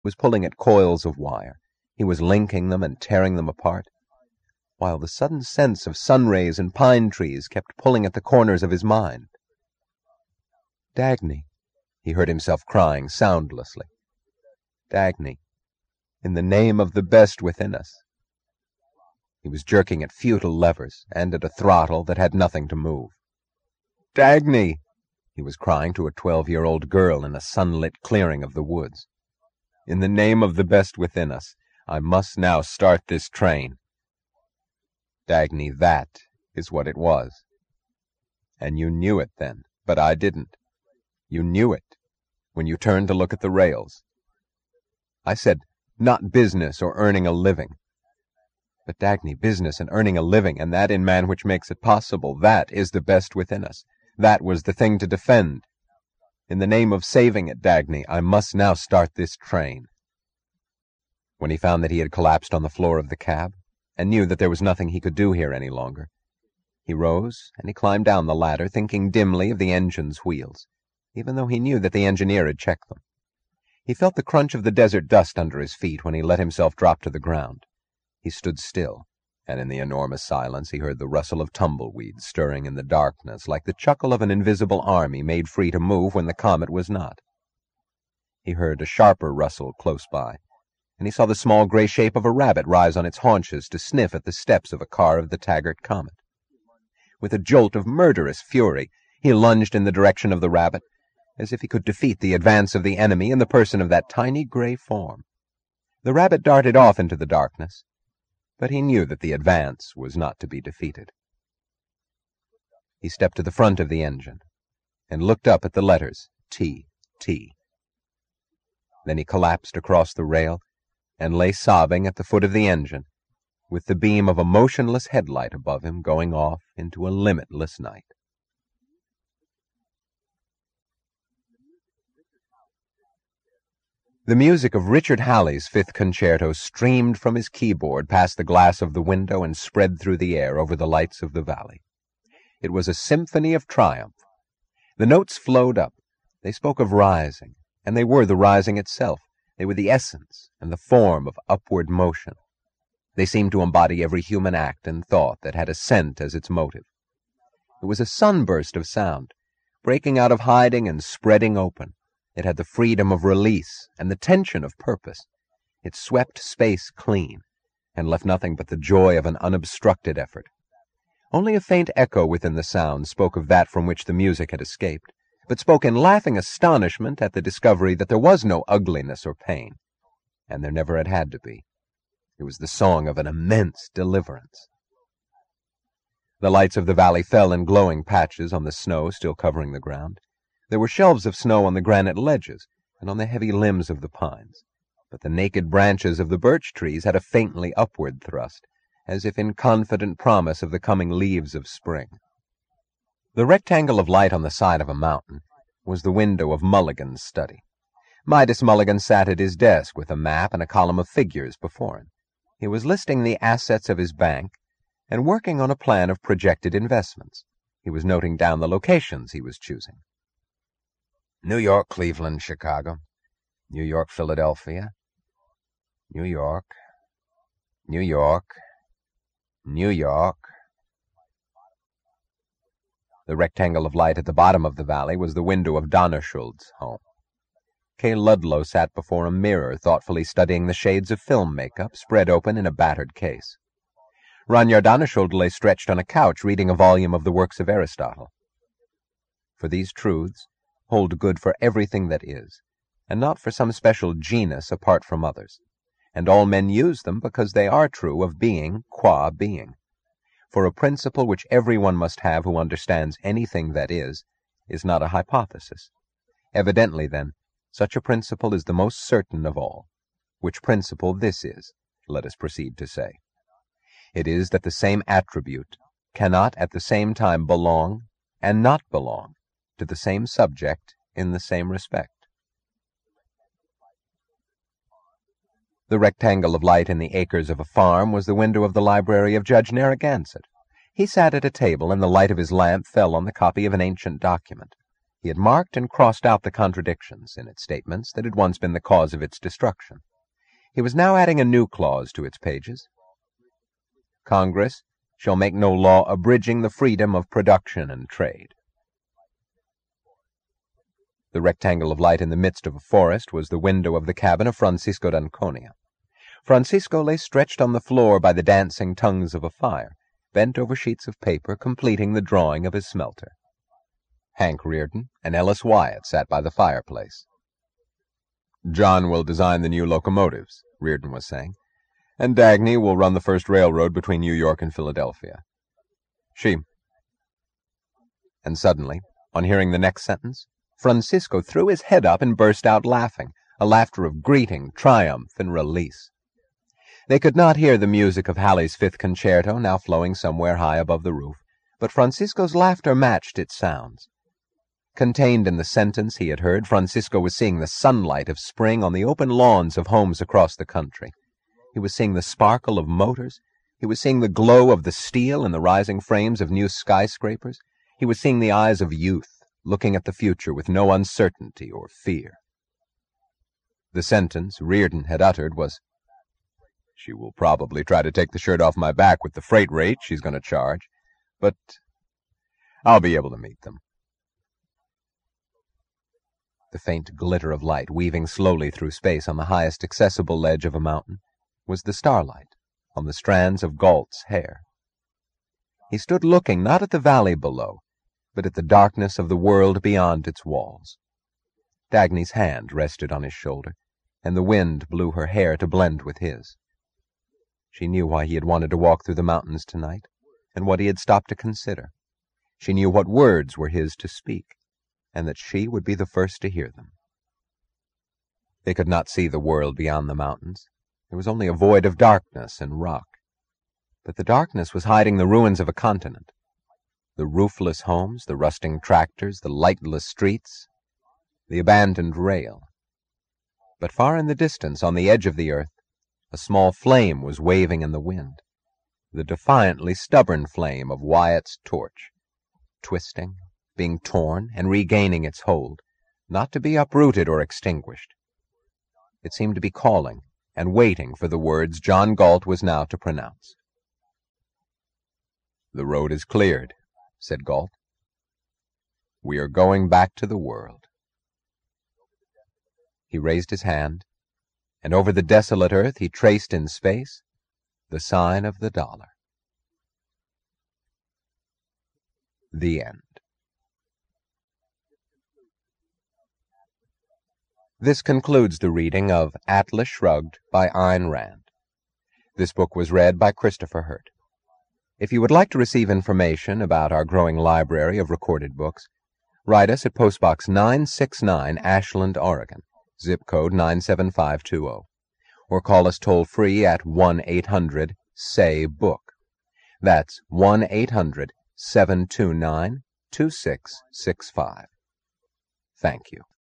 was pulling at coils of wire. He was linking them and tearing them apart, while the sudden sense of sun rays and pine trees kept pulling at the corners of his mind. "Dagny," he heard himself crying soundlessly. "Dagny, in the name of the best within us." He was jerking at futile levers and at a throttle that had nothing to move. "Dagny," he was crying to a 12-year-old girl in a sunlit clearing of the woods. "In the name of the best within us, I must now start this train." Dagny, that is what it was. And you knew it then, but I didn't. You knew it when you turned to look at the rails. I said, not business or earning a living. But Dagny, business and earning a living, and that in man which makes it possible, that is the best within us. That was the thing to defend. In the name of saving it, Dagny, I must now start this train. When he found that he had collapsed on the floor of the cab, and knew that there was nothing he could do here any longer, he rose and he climbed down the ladder, thinking dimly of the engine's wheels, even though he knew that the engineer had checked them. He felt the crunch of the desert dust under his feet when he let himself drop to the ground. He stood still, and in the enormous silence he heard the rustle of tumbleweeds stirring in the darkness like the chuckle of an invisible army made free to move when the comet was not. He heard a sharper rustle close by, and he saw the small gray shape of a rabbit rise on its haunches to sniff at the steps of a car of the Taggart Comet. With a jolt of murderous fury, he lunged in the direction of the rabbit, as if he could defeat the advance of the enemy in the person of that tiny gray form. The rabbit darted off into the darkness, but he knew that the advance was not to be defeated. He stepped to the front of the engine and looked up at the letters T.T. Then he collapsed across the rail and lay sobbing at the foot of the engine, with the beam of a motionless headlight above him going off into a limitless night. The music of Richard Halley's Fifth Concerto streamed from his keyboard past the glass of the window and spread through the air over the lights of the valley. It was a symphony of triumph. The notes flowed up. They spoke of rising, and they were the rising itself. They were the essence and the form of upward motion. They seemed to embody every human act and thought that had ascent as its motive. It was a sunburst of sound, breaking out of hiding and spreading open. It had the freedom of release and the tension of purpose. It swept space clean and left nothing but the joy of an unobstructed effort. Only a faint echo within the sound spoke of that from which the music had escaped, but spoke in laughing astonishment at the discovery that there was no ugliness or pain, and there never had to be. It was the song of an immense deliverance. The lights of the valley fell in glowing patches on the snow still covering the ground. There were shelves of snow on the granite ledges and on the heavy limbs of the pines, but the naked branches of the birch trees had a faintly upward thrust, as if in confident promise of the coming leaves of spring. The rectangle of light on the side of a mountain was the window of Mulligan's study. Midas Mulligan sat at his desk with a map and a column of figures before him. He was listing the assets of his bank and working on a plan of projected investments. He was noting down the locations he was choosing. New York, Cleveland, Chicago. New York, Philadelphia. New York. New York. New York. The rectangle of light at the bottom of the valley was the window of Donnerschuld's home. Kay Ludlow sat before a mirror, thoughtfully studying the shades of film makeup spread open in a battered case. Ranyar Donnerschuld lay stretched on a couch reading a volume of the works of Aristotle. For these truths hold good for everything that is, and not for some special genus apart from others, and all men use them because they are true of being qua being. For a principle which everyone must have who understands anything that is not a hypothesis. Evidently, then, such a principle is the most certain of all. Which principle this is, let us proceed to say. It is that the same attribute cannot at the same time belong and not belong to the same subject in the same respect. The rectangle of light in the acres of a farm was the window of the library of Judge Narragansett. He sat at a table, and the light of his lamp fell on the copy of an ancient document. He had marked and crossed out the contradictions in its statements that had once been the cause of its destruction. He was now adding a new clause to its pages. Congress shall make no law abridging the freedom of production and trade. The rectangle of light in the midst of a forest was the window of the cabin of Francisco d'Anconia. Francisco lay stretched on the floor by the dancing tongues of a fire, bent over sheets of paper, completing the drawing of his smelter. Hank Reardon and Ellis Wyatt sat by the fireplace. "John will design the new locomotives," Reardon was saying, "and Dagny will run the first railroad between New York and Philadelphia. She—" And suddenly, on hearing the next sentence, Francisco threw his head up and burst out laughing, a laughter of greeting, triumph, and release. They could not hear the music of Halley's Fifth Concerto, now flowing somewhere high above the roof, but Francisco's laughter matched its sounds. Contained in the sentence he had heard, Francisco was seeing the sunlight of spring on the open lawns of homes across the country. He was seeing the sparkle of motors. He was seeing the glow of the steel in the rising frames of new skyscrapers. He was seeing the eyes of youth, looking at the future with no uncertainty or fear. The sentence Reardon had uttered was, "She will probably try to take the shirt off my back with the freight rate she's going to charge, but I'll be able to meet them." The faint glitter of light weaving slowly through space on the highest accessible ledge of a mountain was the starlight on the strands of Galt's hair. He stood looking not at the valley below, but at the darkness of the world beyond its walls. Dagny's hand rested on his shoulder, and the wind blew her hair to blend with his. She knew why he had wanted to walk through the mountains tonight, and what he had stopped to consider. She knew what words were his to speak, and that she would be the first to hear them. They could not see the world beyond the mountains. There was only a void of darkness and rock. But the darkness was hiding the ruins of a continent. The roofless homes, the rusting tractors, the lightless streets, the abandoned rail. But far in the distance, on the edge of the earth, a small flame was waving in the wind, the defiantly stubborn flame of Wyatt's torch, twisting, being torn, and regaining its hold, not to be uprooted or extinguished. It seemed to be calling and waiting for the words John Galt was now to pronounce. "The road is cleared," said Galt. "We are going back to the world." He raised his hand, and over the desolate earth he traced in space the sign of the dollar. The end. This concludes the reading of Atlas Shrugged by Ayn Rand. This book was read by Christopher Hurt. If you would like to receive information about our growing library of recorded books, write us at Post Box 969, Ashland, Oregon, zip code 97520, or call us toll-free at 1-800-SAY-BOOK. That's 1-800-729-2665. Thank you.